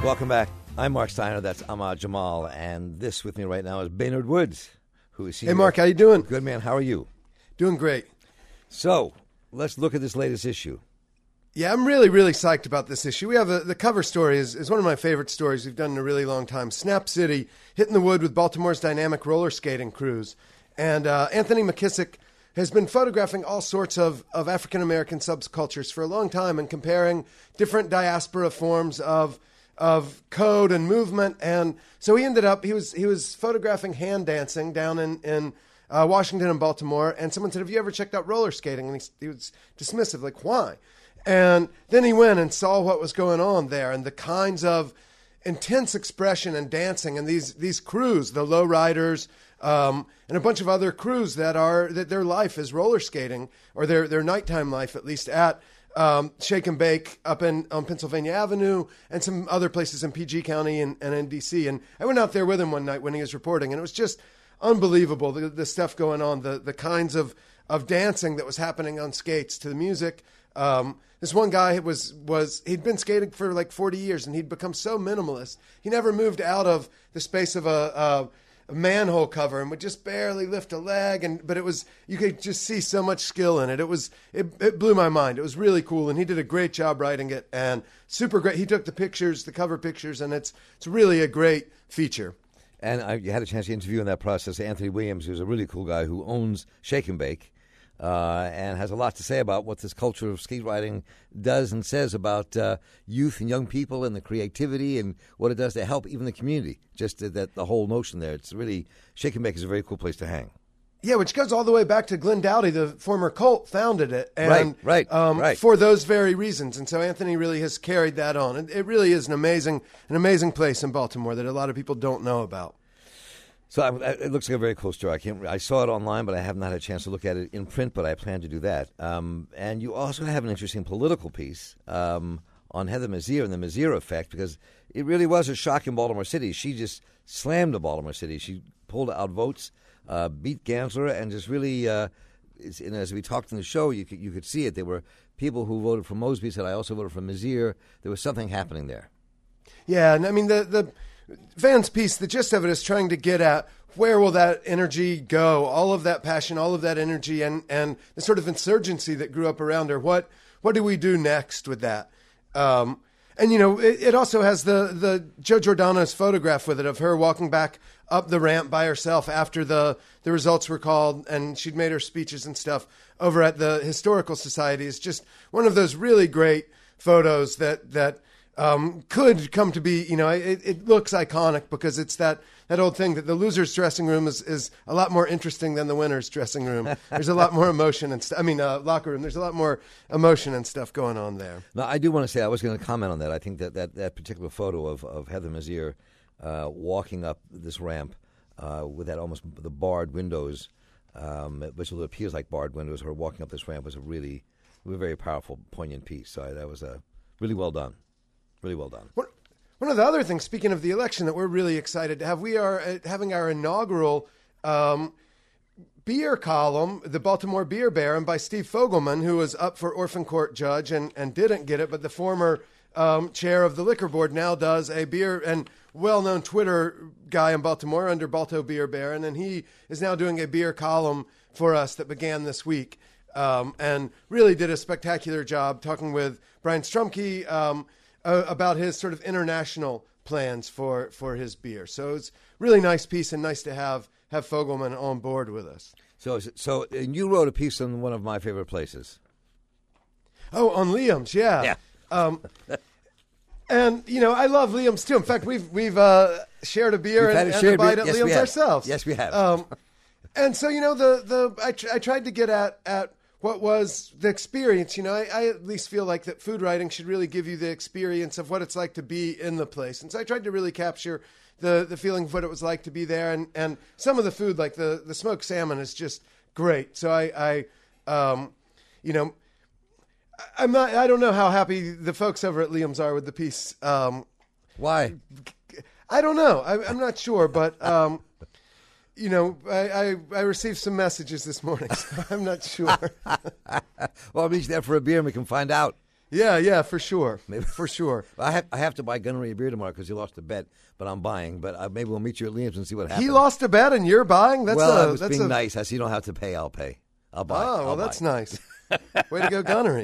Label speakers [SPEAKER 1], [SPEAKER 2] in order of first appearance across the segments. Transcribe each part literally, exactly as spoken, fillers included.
[SPEAKER 1] Welcome back. I'm Mark Steiner. That's Ahmad Jamal. And this with me right now is Baynard Woods, who is senior.
[SPEAKER 2] Hey, Mark. How you doing?
[SPEAKER 1] Good, man. How are you?
[SPEAKER 2] Doing great.
[SPEAKER 1] So, let's look at this latest issue.
[SPEAKER 2] Yeah, I'm really, really psyched about this issue. We have a, the cover story is, is one of my favorite stories we've done in a really long time. Snap City, hitting the wood with Baltimore's dynamic roller skating crews. And uh, Anthony McKissick has been photographing all sorts of, of African-American subcultures for a long time and comparing different diaspora forms of of code and movement. And so he ended up, he was he was photographing hand dancing down in, in uh, Washington and Baltimore. And someone said, have you ever checked out roller skating? And he, he was dismissive, like, why? And then he went and saw what was going on there and the kinds of intense expression and dancing and these these crews, the low riders, um, and a bunch of other crews that are that their life is roller skating, or their their nighttime life, at least at um, Shake and Bake up in on Pennsylvania Avenue and some other places in P G County and, and in D C. And I went out there with him one night when he was reporting, and it was just unbelievable, the, the stuff going on, the the kinds of, of dancing that was happening on skates to the music. Um, this one guy was, was, he'd been skating for like forty years and he'd become so minimalist. He never moved out of the space of a, a, a manhole cover and would just barely lift a leg. And, but it was, you could just see so much skill in it. It was, it, it blew my mind. It was really cool. And he did a great job writing it and super great. He took the pictures, the cover pictures, and it's, it's really a great feature.
[SPEAKER 1] And I, you had a chance to interview in that process Anthony Williams, who's a really cool guy who owns Shake and Bake. Uh, and has a lot to say about what this culture of skate riding does and says about uh, youth and young people and the creativity and what it does to help even the community. Just that the whole notion there. It's really, Shake and Bake is a very cool place to hang.
[SPEAKER 2] Yeah, which goes all the way back to Glenn Dowdy, the former Colt, founded it. And,
[SPEAKER 1] right, right,
[SPEAKER 2] um,
[SPEAKER 1] right.
[SPEAKER 2] For those very reasons. And so Anthony really has carried that on. It, it really is an amazing, an amazing place in Baltimore that a lot of people don't know about.
[SPEAKER 1] So I, it looks like a very cool story. I can't. I saw it online, but I have not had a chance to look at it in print. But I plan to do that. Um, and you also have an interesting political piece um, on Heather Mazier and the Mazier effect, because it really was a shock in Baltimore City. She just slammed the Baltimore City. She pulled out votes, uh, beat Gansler, and just really. Uh, it's, and as we talked in the show, you could you could see it. There were people who voted for Mosby said, "I also voted for Mazier." There was something happening there.
[SPEAKER 2] Yeah, and I mean the the. Van's piece, the gist of it is trying to get at where will that energy go, all of that passion, all of that energy, and, and the sort of insurgency that grew up around her. What what do we do next with that? Um, and, you know, it, it also has the, the Joe Giordano's photograph with it of her walking back up the ramp by herself after the, the results were called, and she'd made her speeches and stuff over at the Historical Society. It's just one of those really great photos that that Um, could come to be, you know, it, it looks iconic because it's that, that old thing that the loser's dressing room is, is a lot more interesting than the winner's dressing room. There's a lot more emotion and stuff. I mean, uh, locker room, there's a lot more emotion and stuff going on there.
[SPEAKER 1] Now, I do want to say, I was going to comment on that. I think that that, that particular photo of, of Heather Mazier uh, walking up this ramp uh, with that almost the barred windows, um, which appears like barred windows, her walking up this ramp was a really, really very powerful, poignant piece. So that was a really well done. Really well done.
[SPEAKER 2] One of the other things, speaking of the election, that we're really excited to have, we are uh, having our inaugural um, beer column, the Baltimore Beer Baron, by Steve Fogelman, who was up for Orphan Court Judge and, and didn't get it, but the former um, chair of the liquor board now does a beer and well-known Twitter guy in Baltimore under Balto Beer Baron, and he is now doing a beer column for us that began this week um, and really did a spectacular job talking with Brian Strumke, um, Uh, about his sort of international plans for, for his beer. So it's a really nice piece and nice to have have Fogelman on board with us.
[SPEAKER 1] So so and you wrote a piece on one of my favorite places.
[SPEAKER 2] Oh, on Liam's, yeah.
[SPEAKER 1] Yeah.
[SPEAKER 2] Um, and, you know, I love Liam's too. In fact, we've we've uh, shared a beer
[SPEAKER 1] We've
[SPEAKER 2] and,
[SPEAKER 1] a
[SPEAKER 2] and a bite
[SPEAKER 1] beer.
[SPEAKER 2] at
[SPEAKER 1] Yes,
[SPEAKER 2] Liam's ourselves.
[SPEAKER 1] Yes, we have.
[SPEAKER 2] Um, and so, you know, the, the I, tr- I tried to get at, at what was the experience. You know, I, I at least feel like that food writing should really give you the experience of what it's like to be in the place. And so I tried to really capture the, the feeling of what it was like to be there. And, and some of the food, like the, the smoked salmon, is just great. So I, I um, you know, I'm not, I don't know how happy the folks over at Liam's are with the piece. Um,
[SPEAKER 1] Why?
[SPEAKER 2] I don't know. I, I'm not sure, but, um, you know, I, I, I received some messages this morning, so I'm not sure.
[SPEAKER 1] Well, I'll reach there for a beer and we can find out.
[SPEAKER 2] Yeah, yeah, for sure.
[SPEAKER 1] Maybe.
[SPEAKER 2] For sure.
[SPEAKER 1] I have I have to buy Gunnery a beer tomorrow because he lost a bet, but I'm buying. But uh, maybe we'll meet you at Liam's and see what happens.
[SPEAKER 2] He lost a bet and you're buying? That's
[SPEAKER 1] well,
[SPEAKER 2] a,
[SPEAKER 1] I was
[SPEAKER 2] that's
[SPEAKER 1] being
[SPEAKER 2] a...
[SPEAKER 1] nice. I said, you don't have to pay, I'll pay. I'll buy.
[SPEAKER 2] Oh, well,
[SPEAKER 1] I'll
[SPEAKER 2] that's
[SPEAKER 1] buy.
[SPEAKER 2] nice. Way to go, Gunnery.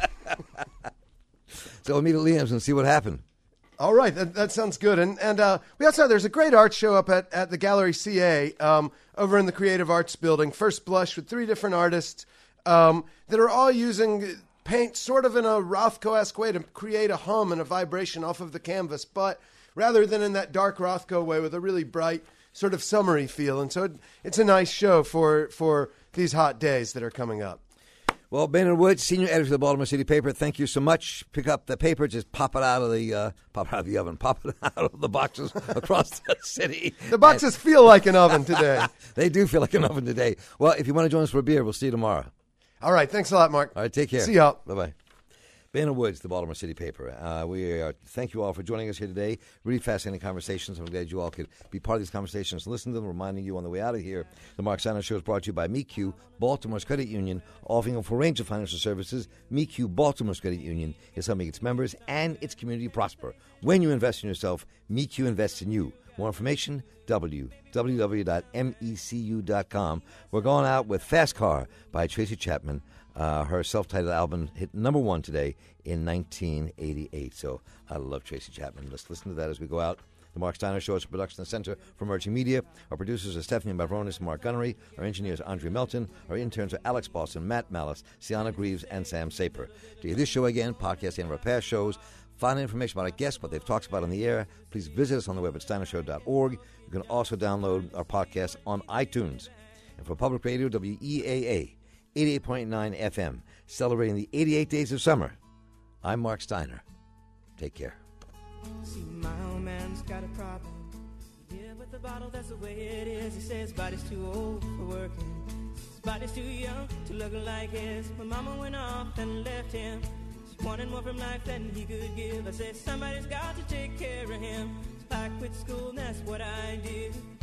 [SPEAKER 1] So we'll meet at Liam's and see what happened.
[SPEAKER 2] All right, that, that sounds good. And and uh, we also there's a great art show up at, at the Gallery C A um, over in the Creative Arts Building. First Blush with three different artists um, that are all using paint sort of in a Rothko-esque way to create a hum and a vibration off of the canvas, but rather than in that dark Rothko way with a really bright sort of summery feel. And so it, it's a nice show for for these hot days that are coming up.
[SPEAKER 1] Well, Boehner Woods, senior editor of the Baltimore City Paper, thank you so much. Pick up the paper, just pop it out of the uh, pop it out of the oven, pop it out of the boxes across the city.
[SPEAKER 2] The boxes and feel like an oven today.
[SPEAKER 1] They do feel like an oven today. Well, if you want to join us for a beer, we'll see you tomorrow.
[SPEAKER 2] All right, thanks a lot, Mark.
[SPEAKER 1] All right, take care.
[SPEAKER 2] See y'all.
[SPEAKER 1] Bye-bye. Boehner Woods, the Baltimore City Paper. Uh, we are, thank you all for joining us here today. Really fascinating conversations. I'm glad you all could be part of these conversations, listen to them, reminding you on the way out of here. The Mark Steiner Show is brought to you by MeQ, Baltimore's credit union, offering a full range of financial services. MeQ, Baltimore's credit union, is helping its members and its community prosper. When you invest in yourself, MeQ invests in you. More information, w w w dot mecu dot com. We're going out with Fast Car by Tracy Chapman. Uh, her self-titled album hit number one today in nineteen eighty-eight. So I love Tracy Chapman. Let's listen to that as we go out. The Mark Steiner Show is a production center for Emerging Media. Our producers are Stephanie Mavronis and Mark Gunnery. Our engineers are Andre Melton. Our interns are Alex Boston, Matt Malice, Sienna Greaves, and Sam Saper. To hear this show again, podcast and our past shows, find information about our guests, what they've talked about on the air, please visit us on the web at steiner show dot org. You can also download our podcast on iTunes. And for Public Radio, W E A A, eighty-eight point nine F M, celebrating the eighty-eight days of summer. I'm Mark Steiner. Take care.
[SPEAKER 3] See, my old man's got a problem. Yeah, with the bottle, that's the way it is. He says his body's too old for working. His body's too young to look like his. My mama went off and left him. She wanted more from life than he could give. I said, somebody's got to take care of him. So I quit school, and that's what I did.